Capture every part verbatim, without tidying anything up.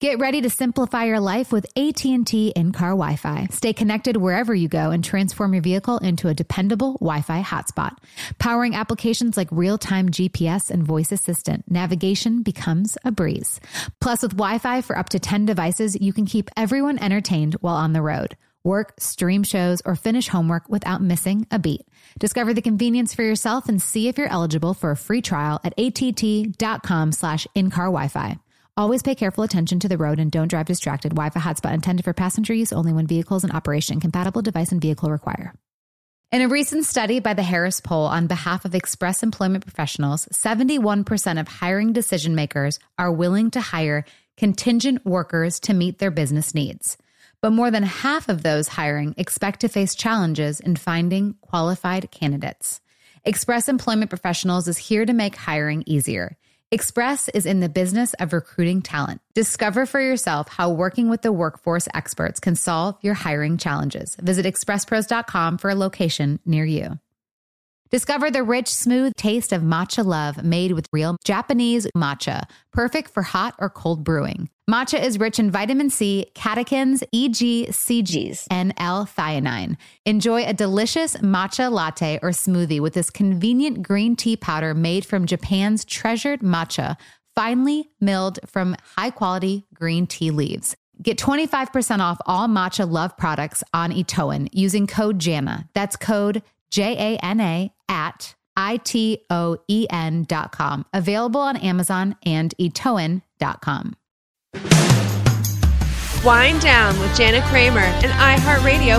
Get ready to simplify your life with A T and T in-car Wi-Fi. Stay connected wherever you go and transform your vehicle into a dependable Wi-Fi hotspot. Powering applications like real-time G P S and voice assistant, navigation becomes a breeze. Plus, with Wi-Fi for up to ten devices, you can keep everyone entertained while on the road. Work, stream shows, or finish homework without missing a beat. Discover the convenience for yourself and see if you're eligible for a free trial at att.com slash in-car Wi-Fi. Always pay careful attention to the road and don't drive distracted. Wi-Fi hotspot intended for passenger use only when vehicles in operation. Compatible device and vehicle require. In a recent study by the Harris Poll on behalf of Express Employment Professionals, seventy-one percent of hiring decision makers are willing to hire contingent workers to meet their business needs. But more than half of those hiring expect to face challenges in finding qualified candidates. Express Employment Professionals is here to make hiring easier. Express is in the business of recruiting talent. Discover for yourself how working with the workforce experts can solve your hiring challenges. Visit express pros dot com for a location near you. Discover the rich, smooth taste of matcha love made with real Japanese matcha, perfect for hot or cold brewing. Matcha is rich in vitamin C, catechins, E G C Gs, and L-theanine. Enjoy a delicious matcha latte or smoothie with this convenient green tea powder made from Japan's treasured matcha, finely milled from high-quality green tea leaves. Get twenty-five percent off all Matcha Love products on Itoen using code JANA. That's code J A N A at I T O E N dot com. Available on Amazon and itoen dot com. Wind Down with Jana Kramer, an iHeartRadio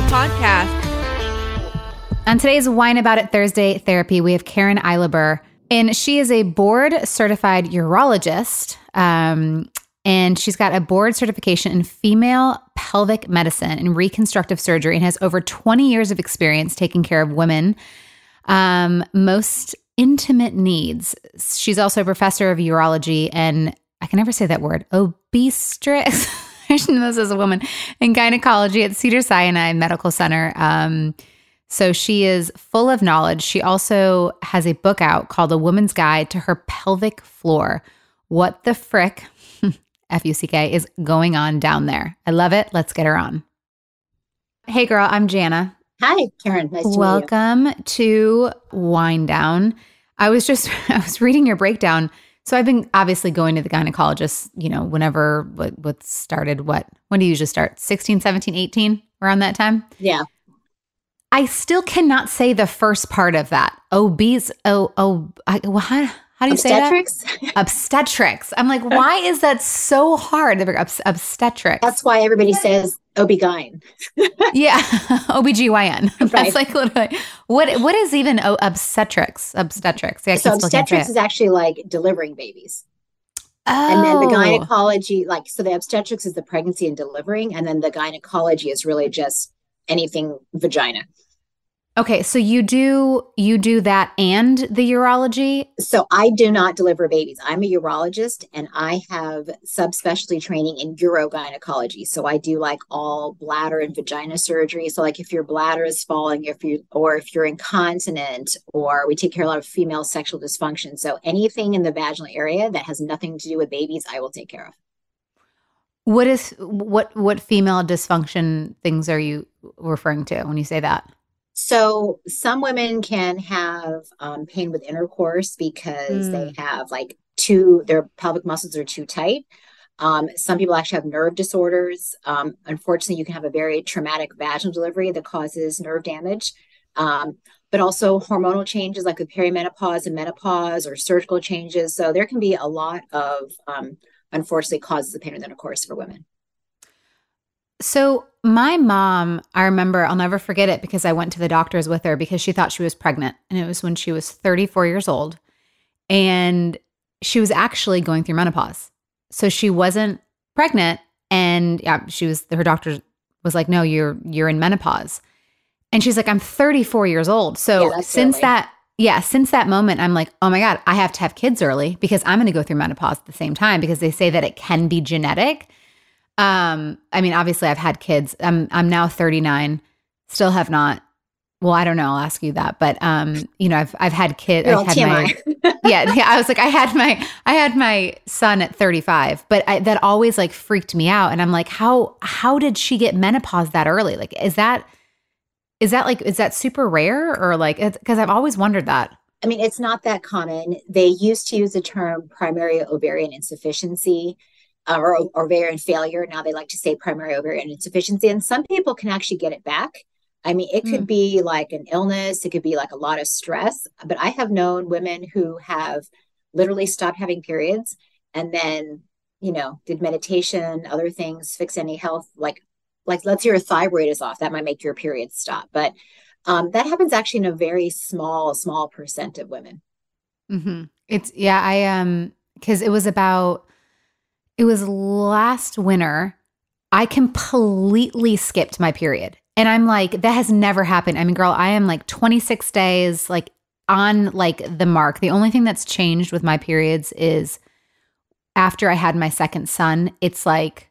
podcast. On today's Wine About It Thursday therapy, we have Karen Eilber, and she is a board-certified urologist, um, and she's got a board certification in female pelvic medicine and reconstructive surgery and has over twenty years of experience taking care of women um, most intimate needs. She's also a professor of urology and I can never say that word, obstetrics. I should know this as a woman, in gynecology at Cedars-Sinai Medical Center. Um, so she is full of knowledge. She also has a book out called A Woman's Guide to Her Pelvic Floor. What the frick, F U C K, is going on down there? I love it. Let's get her on. Hey girl, I'm Jana. Hi, Karen. Nice to meet you. Welcome to Wind Down. I was just, I was reading your breakdown. So I've been obviously going to the gynecologist, you know, whenever what, what started, what, when do you usually start? sixteen, seventeen, eighteen, around that time? Yeah. I still cannot say the first part of that. Obese, oh, oh, I, well, how, how do you Obstetrics? say that? Obstetrics. I'm like, why is that so hard? Obst- obstetrics. That's why everybody says O B G Y N. Yeah. O B G Y N. Right. That's like literally, what, what is even o- obstetrics? Obstetrics. Yeah, So obstetrics is actually like delivering babies. Oh. And then the gynecology, like, so the obstetrics is the pregnancy and delivering. And then the gynecology is really just anything vagina. Okay, so you do you do that and the urology? So I do not deliver babies. I'm a urologist and I have subspecialty training in urogynecology. So I do like all bladder and vagina surgery. So like if your bladder is falling, if you or if you're incontinent, or we take care of a lot of female sexual dysfunction. So anything in the vaginal area that has nothing to do with babies, I will take care of. What is what what female dysfunction things are you referring to when you say that? So some women can have um, pain with intercourse because Mm. they have like too, their pelvic muscles are too tight. Um, some people actually have nerve disorders. Um, unfortunately, you can have a very traumatic vaginal delivery that causes nerve damage. Um, but also hormonal changes like with perimenopause and menopause or surgical changes. So there can be a lot of, um, unfortunately, causes of pain with intercourse for women. So my mom, I remember, I'll never forget it because I went to the doctors with her because she thought she was pregnant. And it was when she was thirty-four years old. And she was actually going through menopause. So she wasn't pregnant. And yeah, she was, her doctor was like, no, you're, you're in menopause. And she's like, I'm thirty-four years old. So Yeah, since early. that, yeah, since that moment, I'm like, oh my God, I have to have kids early because I'm going to go through menopause at the same time because they say that it can be genetic. Um, I mean, obviously I've had kids. I'm I'm now thirty-nine, still have not well, I don't know. I'll ask you that. But, um, you know, I've, I've had kids. You're I all had T M I. my, yeah, yeah. I was like, I had my, I had my son at thirty-five, but I, that always like freaked me out. And I'm like, how, how did she get menopause that early? Like, is that, is that like, is that super rare or like, because I've always wondered that. I mean, it's not that common. They used to use the term primary ovarian insufficiency uh, or, or ovarian failure. Now they like to say primary ovarian insufficiency. And some people can actually get it back. I mean, it could Mm. be like an illness. It could be like a lot of stress. But I have known women who have literally stopped having periods and then, you know, did meditation, other things, fix any health, like, like let's say your thyroid is off. That might make your periods stop. But um, that happens actually in a very small, small percent of women. Mm-hmm. It's, yeah, I, um, cause it was about, it was last winter. I completely skipped my period. And I'm like, that has never happened. I mean, girl, I am like twenty-six days, like on like the mark. The only thing that's changed with my periods is after I had my second son, it's like,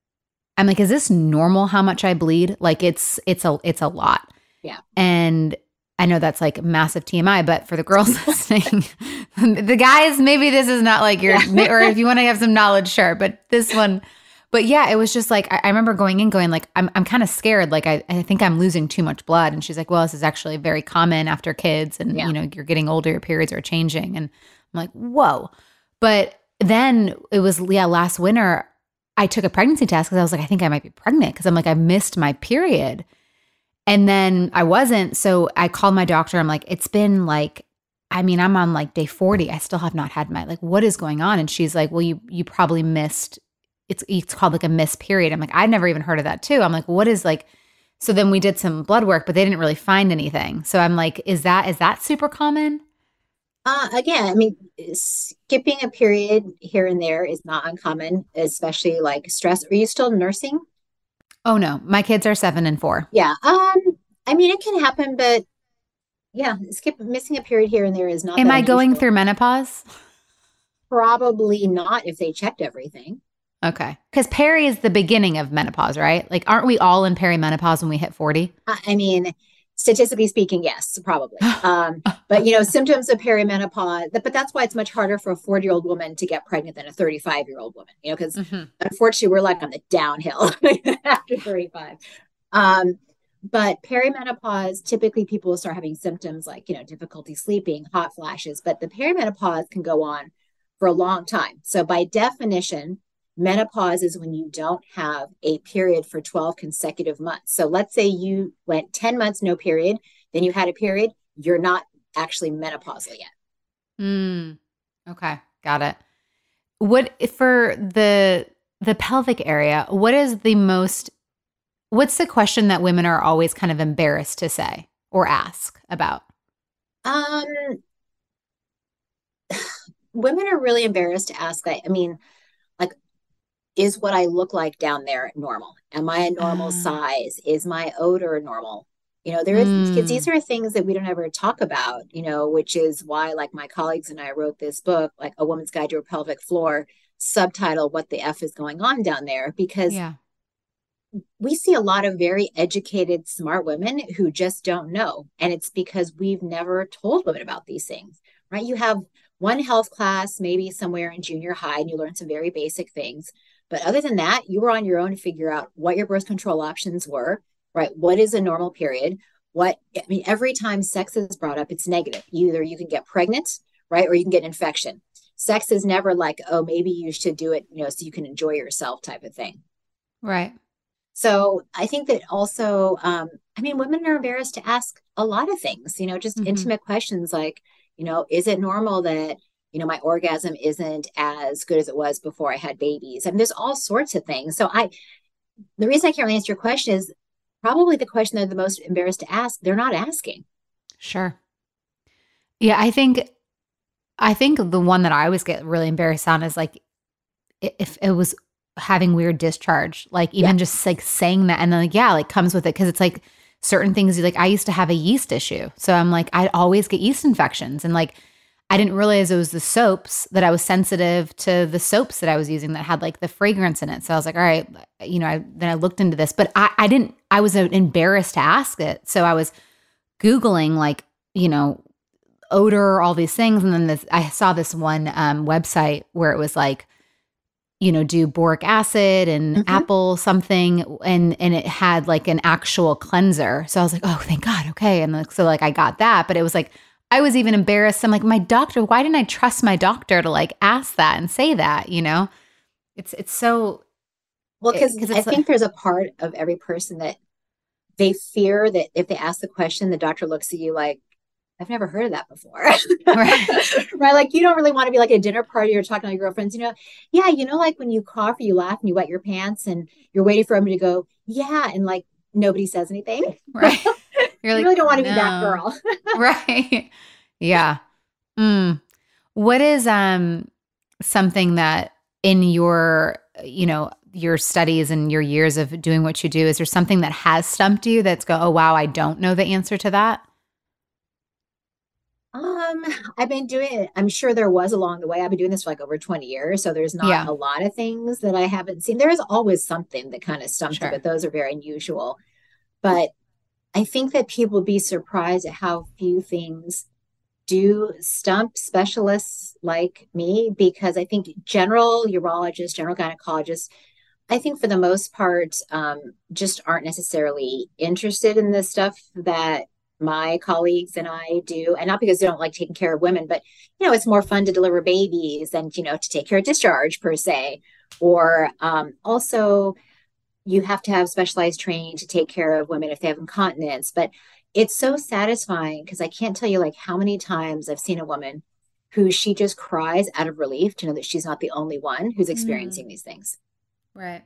I'm like, is this normal how much I bleed? Like it's, it's a, it's a lot. Yeah. And I know that's like massive T M I, but for the girls listening, the guys, maybe this is not like your, yeah. or if you want to have some knowledge, sure. But this one, but yeah, it was just like, I, I remember going in going like, I'm I'm kind of scared. Like, I, I think I'm losing too much blood. And she's like, well, this is actually very common after kids. And, yeah. you know, you're getting older, your periods are changing. And I'm like, whoa. But then it was, yeah, last winter, I took a pregnancy test because I was like, I think I might be pregnant because I'm like, I missed my period. And then I wasn't. So I called my doctor. I'm like, it's been like, I mean, I'm on like day forty. I still have not had my, like, what is going on? And she's like, well, you you probably missed, it's it's called like a missed period. I'm like, I'd never even heard of that too. I'm like, what is like, so then we did some blood work, but they didn't really find anything. So I'm like, is that, is that super common? Uh, again, I mean, skipping a period here and there is not uncommon, especially like stress. Are you still nursing? Oh no, my kids are seven and four. Yeah. Um, I mean, it can happen, but yeah, skip missing a period here and there is not. Am I unusual. going through menopause? Probably not if they checked everything. Okay. Because peri is the beginning of menopause, right? Like, aren't we all in perimenopause when we hit forty? I mean, statistically speaking, yes, probably. Um, but, you know, symptoms of perimenopause, but that's why it's much harder for a forty-year-old woman to get pregnant than a thirty-five-year-old woman, you know, because mm-hmm. unfortunately, we're like on the downhill after thirty-five. Um, but perimenopause, typically people will start having symptoms like, you know, difficulty sleeping, hot flashes, but the perimenopause can go on for a long time. So by definition, menopause is when you don't have a period for twelve consecutive months. So let's say you went ten months, no period, then you had a period, you're not actually menopausal yet. Mm, okay. Got it. What for the, the pelvic area, what is the most, what's the question that women are always kind of embarrassed to say or ask about? Um, women are really embarrassed to ask that. I mean, like, is what I look like down there normal? Am I a normal uh, size? Is my odor normal? You know, there is, because mm. these are things that we don't ever talk about, you know, which is why, like, my colleagues and I wrote this book, like A Woman's Guide to Her Pelvic Floor, subtitle, What the F is Going On Down There? Because yeah. we see a lot of very educated, smart women who just don't know. And it's because we've never told women about these things, right? You have one health class, maybe somewhere in junior high, and you learn some very basic things. But other than that, you were on your own to figure out what your birth control options were, right? What is a normal period? What, I mean, every time sex is brought up, it's negative. Either you can get pregnant, right? Or you can get infection. Sex is never like, oh, maybe you should do it, you know, so you can enjoy yourself type of thing. Right. So I think that also, um, I mean, women are embarrassed to ask a lot of things, you know, just mm-hmm. intimate questions like, you know, is it normal that, you know, my orgasm isn't as good as it was before I had babies? I mean, there's all sorts of things. So I, the reason I can't really answer your question is probably the question they're the most embarrassed to ask. They're not asking. Sure. Yeah. I think, I think the one that I always get really embarrassed on is like, if it was having weird discharge, like even yeah. just like saying that. And then like, yeah, like comes with it. Cause it's like certain things like I used to have a yeast issue. So I'm like, I'd always get yeast infections. And like, I didn't realize it was the soaps that I was sensitive to the soaps that I was using that had like the fragrance in it. So I was like, all right, you know, I, then I looked into this, but I, I didn't, I was embarrassed to ask it. So I was Googling like, you know, odor, all these things. And then this, I saw this one um, website where it was like, you know, do boric acid and mm-hmm. apple something. And, and it had like an actual cleanser. So I was like, oh, thank God. Okay. And like, so like I got that, but it was like, I was even embarrassed. I'm like, my doctor, why didn't I trust my doctor to like ask that and say that, you know? It's, it's so. Well, because I like, think there's a part of every person that they fear that if they ask the question, the doctor looks at you like, I've never heard of that before. Right. Right. Like you don't really want to be like a dinner party or talking to your girlfriends, you know, yeah. You know, like when you cough or you laugh and you wet your pants and you're waiting for everybody to go, yeah. And like, nobody says anything. Right. You're like, you really don't want to no. be that girl. Right. Yeah. Mm. What is, um, something that in your, you know, your studies and your years of doing what you do, is there something that has stumped you that's go, oh, wow, I don't know the answer to that? Um, I've been doing it. I'm sure there was along the way. I've been doing this for like over twenty years. So there's not yeah. a lot of things that I haven't seen. There is always something that kind of stumps sure. you, but those are very unusual. But I think that people would be surprised at how few things do stump specialists like me, because I think general urologists, general gynecologists, I think for the most part, um, just aren't necessarily interested in the stuff that my colleagues and I do. And not because they don't like taking care of women, but, you know, it's more fun to deliver babies and, you know, to take care of discharge per se. Or um, also you have to have specialized training to take care of women if they have incontinence. But it's so satisfying because I can't tell you like how many times I've seen a woman who she just cries out of relief to know that she's not the only one who's experiencing mm. these things. Right.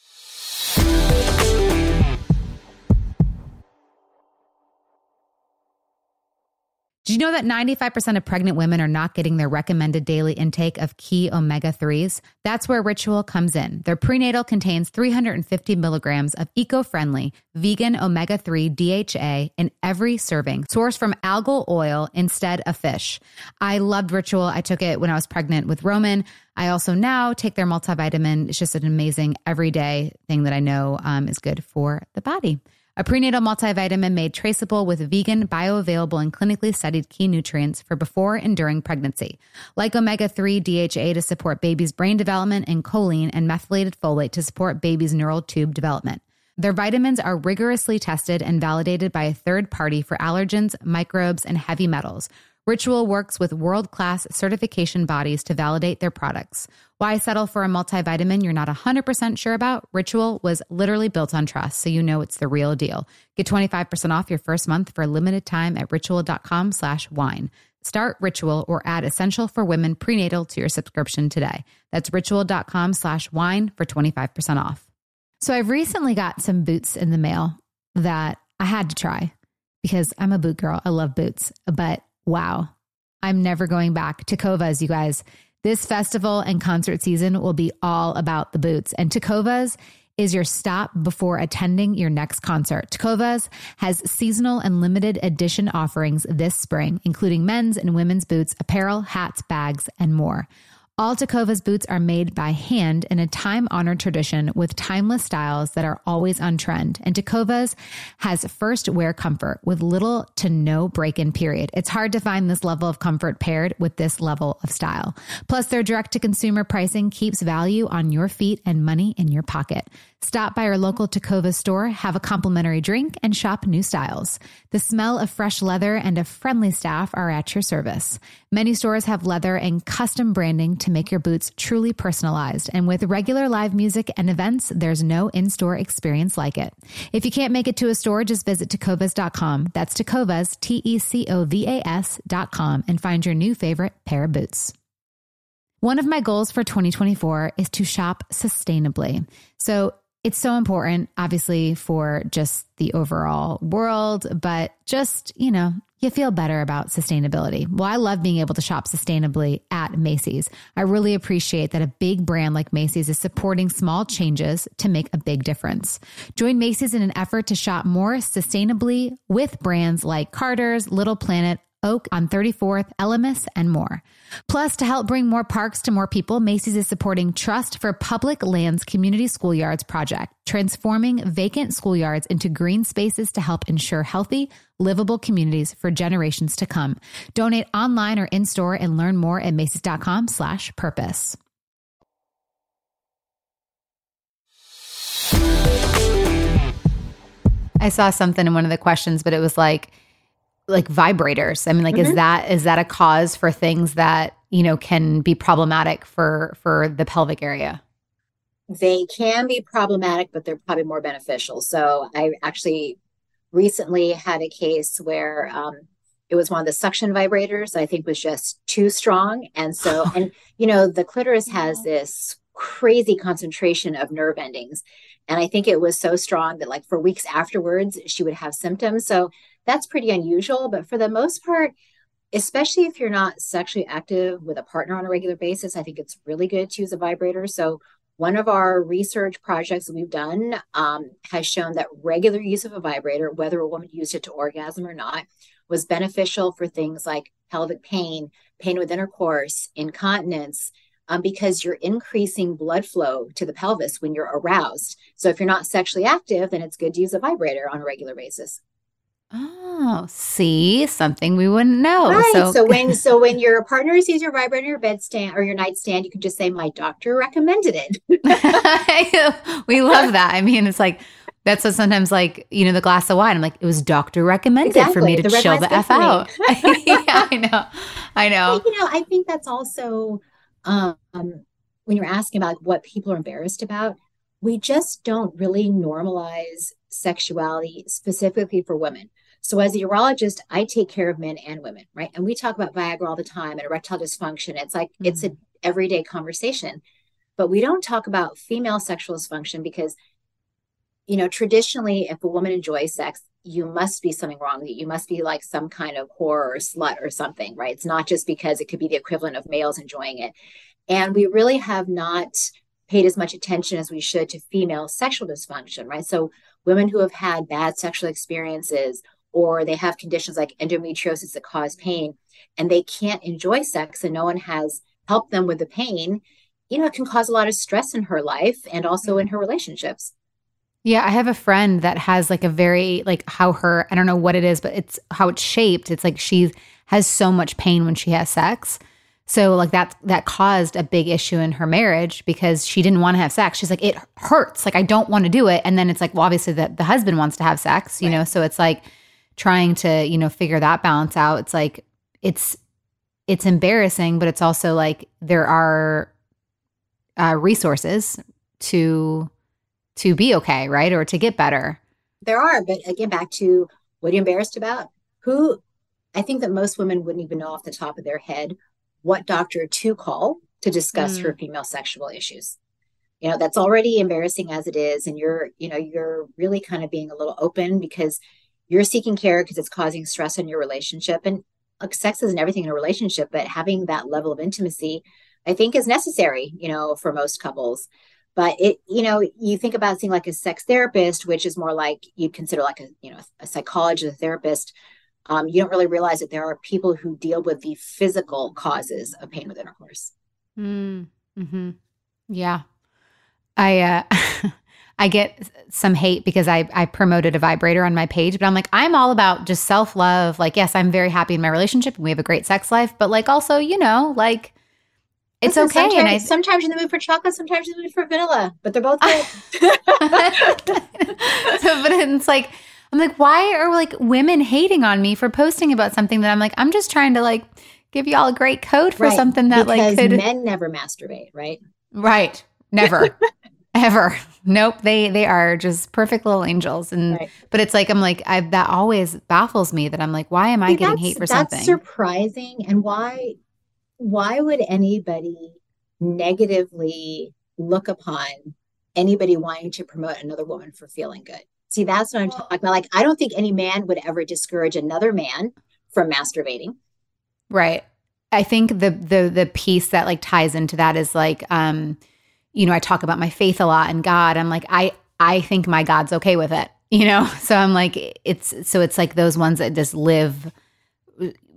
Do you know that ninety-five percent of pregnant women are not getting their recommended daily intake of key omega threes? That's where Ritual comes in. Their prenatal contains three hundred fifty milligrams of eco-friendly vegan omega three D H A in every serving, sourced from algal oil instead of fish. I loved Ritual. I took it when I was pregnant with Roman. I also now take their multivitamin. It's just an amazing everyday thing that I know um, is good for the body. A prenatal multivitamin made traceable with vegan, bioavailable, and clinically studied key nutrients for before and during pregnancy, like omega three D H A to support baby's brain development and choline and methylated folate to support baby's neural tube development. Their vitamins are rigorously tested and validated by a third party for allergens, microbes, and heavy metals. Ritual works with world-class certification bodies to validate their products. Why settle for a multivitamin you're not one hundred percent sure about? Ritual was literally built on trust, so you know it's the real deal. Get twenty-five percent off your first month for a limited time at ritual.com slash wine. Start Ritual or add Essential for Women Prenatal to your subscription today. That's ritual.com slash wine for twenty-five percent off. So I've recently got some boots in the mail that I had to try because I'm a boot girl. I love boots, but wow, I'm never going back. Tecovas, you guys. This festival and concert season will be all about the boots. And Tecovas is your stop before attending your next concert. Tecovas has seasonal and limited edition offerings this spring, including men's and women's boots, apparel, hats, bags, and more. All Tecovas boots are made by hand in a time-honored tradition with timeless styles that are always on trend. And Tecovas has first wear comfort with little to no break-in period. It's hard to find this level of comfort paired with this level of style. Plus, their direct-to-consumer pricing keeps value on your feet and money in your pocket. Stop by your local Tecovas store, have a complimentary drink, and shop new styles. The smell of fresh leather and a friendly staff are at your service. Many stores have leather and custom branding to make your boots truly personalized. And with regular live music and events, there's no in-store experience like it. If you can't make it to a store, just visit tecovas dot com. That's Tecovas, T E C O V A S dot com, and find your new favorite pair of boots. One of my goals for twenty twenty-four is to shop sustainably. So it's so important, obviously, for just the overall world, but just, you know, you feel better about sustainability. Well, I love being able to shop sustainably at Macy's. I really appreciate that a big brand like Macy's is supporting small changes to make a big difference. Join Macy's in an effort to shop more sustainably with brands like Carter's, Little Planet, Oak on thirty-fourth, Elemis, and more. Plus, to help bring more parks to more people, Macy's is supporting Trust for Public Lands Community Schoolyards project, transforming vacant schoolyards into green spaces to help ensure healthy, livable communities for generations to come. Donate online or in-store and learn more at Macy's.com slash purpose. I saw something in one of the questions, but it was like, like vibrators. I mean, like, mm-hmm. is that, is that a cause for things that, you know, can be problematic for, for the pelvic area? They can be problematic, but they're probably more beneficial. So I actually recently had a case where um, it was one of the suction vibrators I think was just too strong. And so, and, you know, the clitoris has this crazy concentration of nerve endings. And I think it was so strong that like for weeks afterwards, she would have symptoms. So that's pretty unusual. But for the most part, especially if you're not sexually active with a partner on a regular basis, I think it's really good to use a vibrator. So one of our research projects that we've done um, has shown that regular use of a vibrator, whether a woman used it to orgasm or not, was beneficial for things like pelvic pain, pain with intercourse, incontinence, um, because you're increasing blood flow to the pelvis when you're aroused. So if you're not sexually active, then it's good to use a vibrator on a regular basis. Oh, see, something we wouldn't know. Right. So, so when so when your partner sees your vibrator in your bedstand or your nightstand, you can just say, "My doctor recommended it." We love that. I mean, it's like that's what sometimes, like, you know, the glass of wine. I'm like, it was doctor recommended exactly. for me to the chill the f out. Yeah, I know, I know. But, you know, I think that's also um, when you're asking about what people are embarrassed about. We just don't really normalize sexuality specifically for women. So as a urologist, I take care of men and women, right? And we talk about Viagra all the time and erectile dysfunction. It's like, mm-hmm. it's an everyday conversation, but we don't talk about female sexual dysfunction because, you know, traditionally, if a woman enjoys sex, you must be something wrong with you. You must be like some kind of whore or slut or something, right? It's not just because it could be the equivalent of males enjoying it. And we really have not paid as much attention as we should to female sexual dysfunction, right? So women who have had bad sexual experiences, or they have conditions like endometriosis that cause pain, and they can't enjoy sex and no one has helped them with the pain, you know, it can cause a lot of stress in her life and also in her relationships. Yeah, I have a friend that has like a very, like how her, I don't know what it is, but it's how it's shaped. It's like she has so much pain when she has sex. So like that, that caused a big issue in her marriage because she didn't want to have sex. She's like, it hurts. Like, I don't want to do it. And then it's like, well, obviously the, the husband wants to have sex, you right. know? So it's like trying to, you know, figure that balance out. It's like, it's, it's embarrassing, but it's also like there are uh, resources to, to be okay, right? Or to get better. There are, but again, back to what are you embarrassed about? Who, I think that most women wouldn't even know off the top of their head what doctor to call to discuss mm. her female sexual issues. You know, that's already embarrassing as it is. And you're, you know, you're really kind of being a little open because you're seeking care because it's causing stress in your relationship. And like, sex isn't everything in a relationship, but having that level of intimacy, I think is necessary, you know, for most couples. But it, you know, you think about seeing like a sex therapist, which is more like you'd consider like a, you know, a psychologist, a therapist. Um, you don't really realize that there are people who deal with the physical causes of pain with intercourse. Mm, mm-hmm. Yeah. I, uh, I get some hate because I, I promoted a vibrator on my page, but I'm like, I'm all about just self-love. Like, yes, I'm very happy in my relationship and we have a great sex life, but like also, you know, like it's Listen, okay. Sometimes, and I, sometimes you're in the mood for chocolate, sometimes you're in the mood for vanilla, but they're both good. So, but it's like, I'm like, why are like women hating on me for posting about something that I'm like, I'm just trying to like give y'all a great code for right. something that because like could. Men never masturbate, right? Right. Never. Ever. Nope. They they are just perfect little angels. And right. but it's like I'm like I that always baffles me that I'm like, why am I See, getting hate for that's something? That's surprising. And why why would anybody negatively look upon anybody wanting to promote another woman for feeling good? See, that's what I'm talking about. Like, I don't think any man would ever discourage another man from masturbating. Right. I think the the the piece that like ties into that is like, um, you know, I talk about my faith a lot and God. I'm like, I I think my God's okay with it, you know? So I'm like, it's so it's like those ones that just live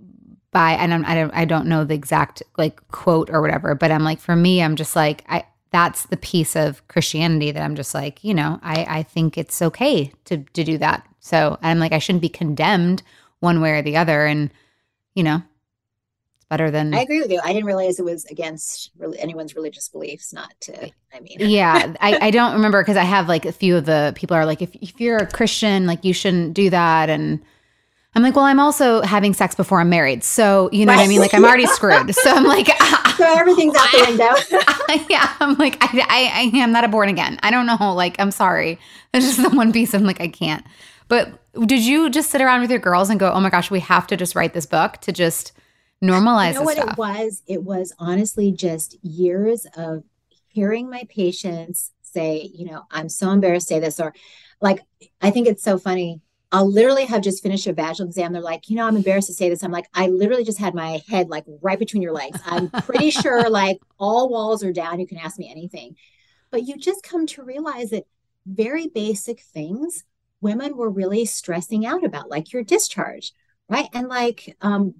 by, and I'm, I don't, I don't know the exact like quote or whatever, but I'm like, for me, I'm just like, I, that's the piece of Christianity that I'm just like, you know, I, I think it's okay to, to do that. So I'm like, I shouldn't be condemned one way or the other. And, you know, it's better than. I agree with you. I didn't realize it was against really anyone's religious beliefs, not to, I mean. Yeah. I, I don't remember because I have like a few of the people are like, if, if you're a Christian, like you shouldn't do that. And I'm like, well, I'm also having sex before I'm married. So, you know right. what I mean? Like I'm already screwed. So I'm like. So everything's out the window. Yeah. I'm like, I, I, I am not a born again. I don't know. Like, I'm sorry. There's just the one piece I'm like, I can't. But did you just sit around with your girls and go, oh my gosh, we have to just write this book to just normalize you know this what stuff? It was? It was honestly just years of hearing my patients say, you know, I'm so embarrassed to say this, or like, I think it's so funny. I'll literally have just finished a vaginal exam. They're like, you know, I'm embarrassed to say this. I'm like, I literally just had my head like right between your legs. I'm pretty sure like all walls are down. You can ask me anything. But you just come to realize that very basic things women were really stressing out about, like your discharge, right? And like, um,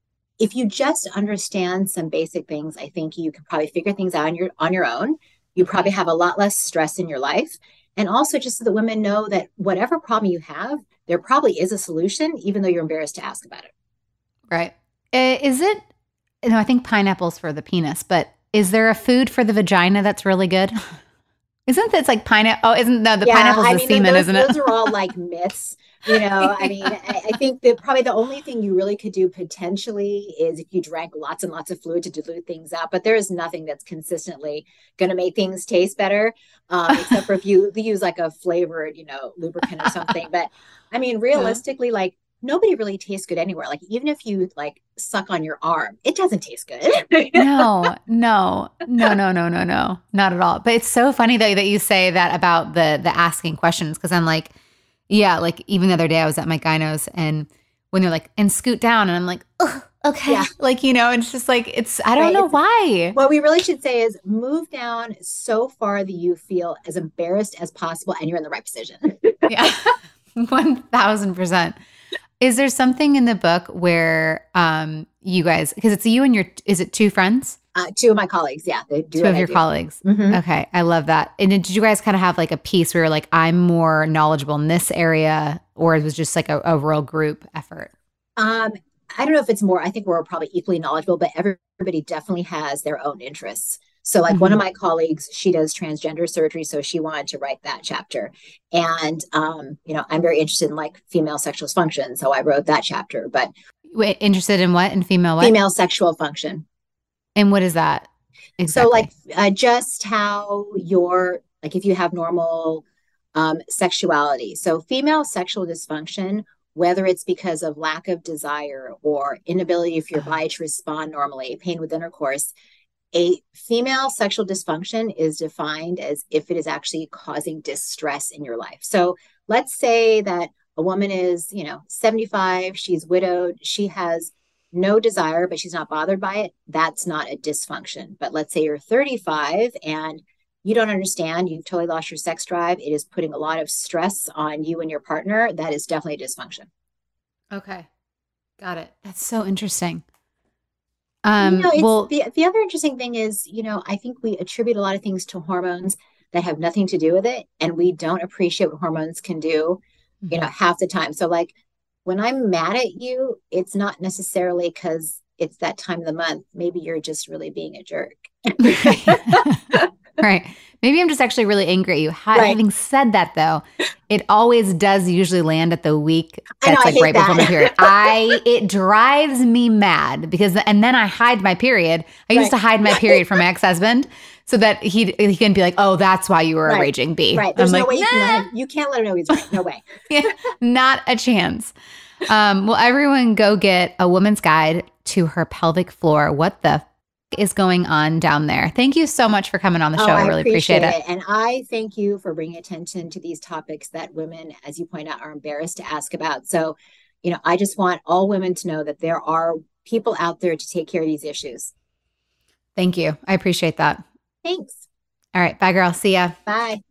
if you just understand some basic things, I think you can probably figure things out on your, on your own. You probably have a lot less stress in your life. And also just so that women know that whatever problem you have, there probably is a solution, even though you're embarrassed to ask about it. Right. Is it, you know, I think pineapple's for the penis, but is there a food for the vagina that's really good? Isn't that, it's like pineapple? Oh, isn't no, the yeah, pineapple's I the mean, semen, those, isn't it? Those are all like myths. You know, I mean, I, I think that probably the only thing you really could do potentially is if you drank lots and lots of fluid to dilute things out. But there is nothing that's consistently going to make things taste better, um, except for if you use like a flavored, you know, lubricant or something. But I mean, realistically, yeah. like nobody really tastes good anywhere. Like even if you like suck on your arm, it doesn't taste good. no, no, no, no, no, no, no, not at all. But it's so funny though that you say that about the the asking questions, because I'm like, yeah, like even the other day I was at my gynos and when they're like, and scoot down, and I'm like, oh, okay. Yeah. Like, you know, it's just like, it's, I don't right. know it's, why. What we really should say is move down so far that you feel as embarrassed as possible and you're in the right position. Yeah, one thousand percent. Is there something in the book where um, you guys, because it's you and your, is it two friends? Uh, two of my colleagues, yeah. They do two of your colleagues. Mm-hmm. Okay, I love that. And did you guys kind of have like a piece where you're like, I'm more knowledgeable in this area, or it was just like a, a real group effort? Um, I don't know if it's more, I think we're probably equally knowledgeable, but everybody definitely has their own interests. So like mm-hmm. one of my colleagues, she does transgender surgery. So she wanted to write that chapter. And, um, you know, I'm very interested in like female sexual function. So I wrote that chapter, but. Wait, interested in what? In female what? Female sexual function. And what is that exactly? So like uh, just how your, like if you have normal um, sexuality. So female sexual dysfunction, whether it's because of lack of desire or inability for your body to respond normally, pain with intercourse, a female sexual dysfunction is defined as if it is actually causing distress in your life. So let's say that a woman is, you know, seventy-five, she's widowed, she has no desire, but she's not bothered by it. That's not a dysfunction. But let's say you're thirty-five and you don't understand, you've totally lost your sex drive. It is putting a lot of stress on you and your partner. That is definitely a dysfunction. Okay. Got it. That's so interesting. Um, you know, it's, well, the, the other interesting thing is, you know, I think we attribute a lot of things to hormones that have nothing to do with it. And we don't appreciate what hormones can do, mm-hmm. you know, half the time. So like when I'm mad at you, it's not necessarily because it's that time of the month. Maybe you're just really being a jerk. Right. Maybe I'm just actually really angry at you. Ha- right. Having said that, though, it always does usually land at the week that's know, like right that. before my period. I it drives me mad because, and then I hide my period. I right. used to hide my period from my ex-husband so that he he can be like, "Oh, that's why you were right. a raging bee." Right. There's I'm no like, way you, nah. can let him, you can't let him know he's right. No way. Yeah, not a chance. Um, well, everyone, go get A Woman's Guide to Her Pelvic Floor. What the f- is going on down there? Thank you so much for coming on the show. Oh, I, I really appreciate, appreciate it. it. And I thank you for bringing attention to these topics that women, as you point out, are embarrassed to ask about. So, you know, I just want all women to know that there are people out there to take care of these issues. Thank you. I appreciate that. Thanks. All right. Bye, girl. See ya. Bye.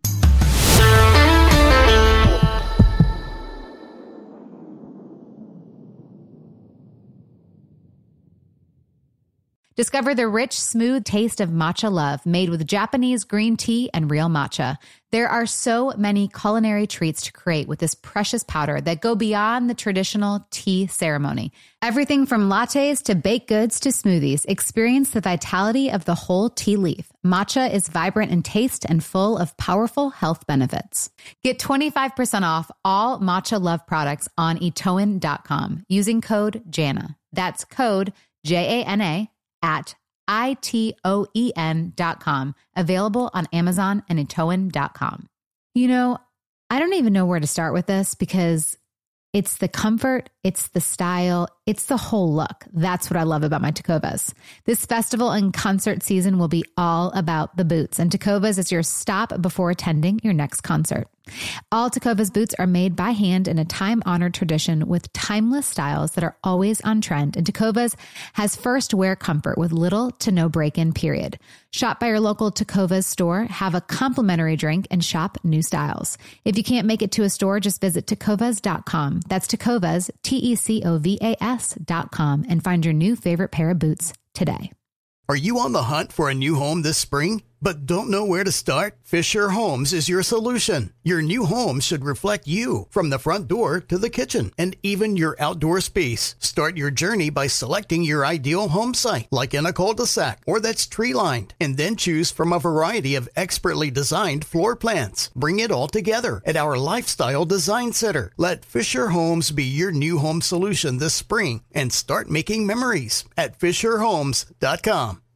Discover the rich, smooth taste of matcha love made with Japanese green tea and real matcha. There are so many culinary treats to create with this precious powder that go beyond the traditional tea ceremony. Everything from lattes to baked goods to smoothies. Experience the vitality of the whole tea leaf. Matcha is vibrant in taste and full of powerful health benefits. Get twenty-five percent off all Matcha Love products on itoen dot com using code JANA. That's code J A N A at I T O E N dot com. Available on Amazon and itoen dot com. You know, I don't even know where to start with this because it's the comfort, it's the style, it's the whole look. That's what I love about my Tecovas. This festival and concert season will be all about the boots, and Tecovas is your stop before attending your next concert. All Tecovas boots are made by hand in a time-honored tradition with timeless styles that are always on trend, and Tecovas has first wear comfort with little to no break-in period. Shop by your local Tecovas store, have a complimentary drink, and shop new styles. If you can't make it to a store, just visit tecovas dot com. That's Tecovas, T E C O V A S dot com, and find your new favorite pair of boots today. Are you on the hunt for a new home this spring, but don't know where to start? Fisher Homes is your solution. Your new home should reflect you, from the front door to the kitchen and even your outdoor space. Start your journey by selecting your ideal home site, like in a cul-de-sac or that's tree-lined, and then choose from a variety of expertly designed floor plans. Bring it all together at our Lifestyle Design Center. Let Fisher Homes be your new home solution this spring and start making memories at fisher homes dot com.